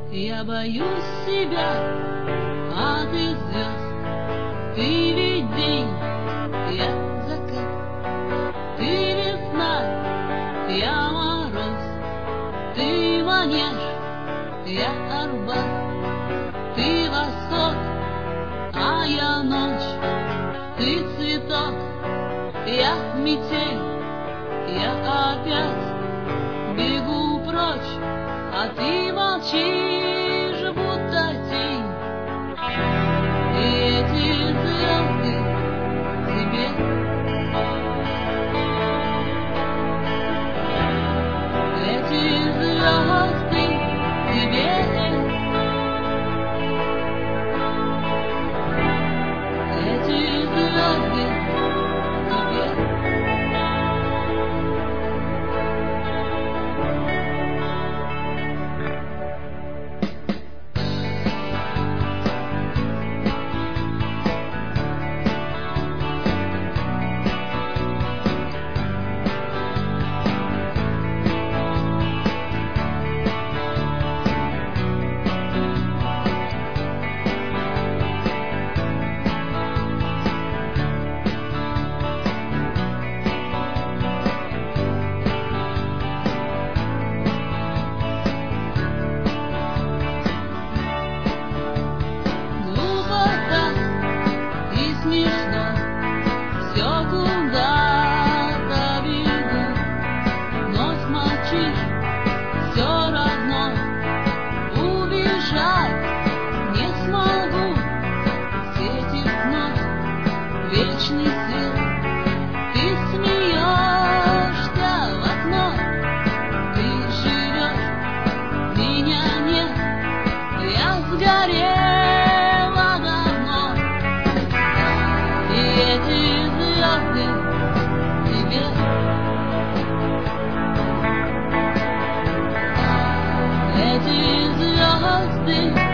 Я боюсь себя, а ты звезд. Ты ведь день, я закат. Ты весна, я мороз. Ты манеж, я Арбат. Ты восход, а я ночь. Ты цветок, я метель. Я опять бегу прочь, а ты молчишь, будто тень. И эти звезды тебе. Эти звезды тебе. Эти звезды тебе. Вечный свет, ты смеешься в окно, ты живешь, меня нет, я сгорела давно. И эти звезды тебе. Эти звезды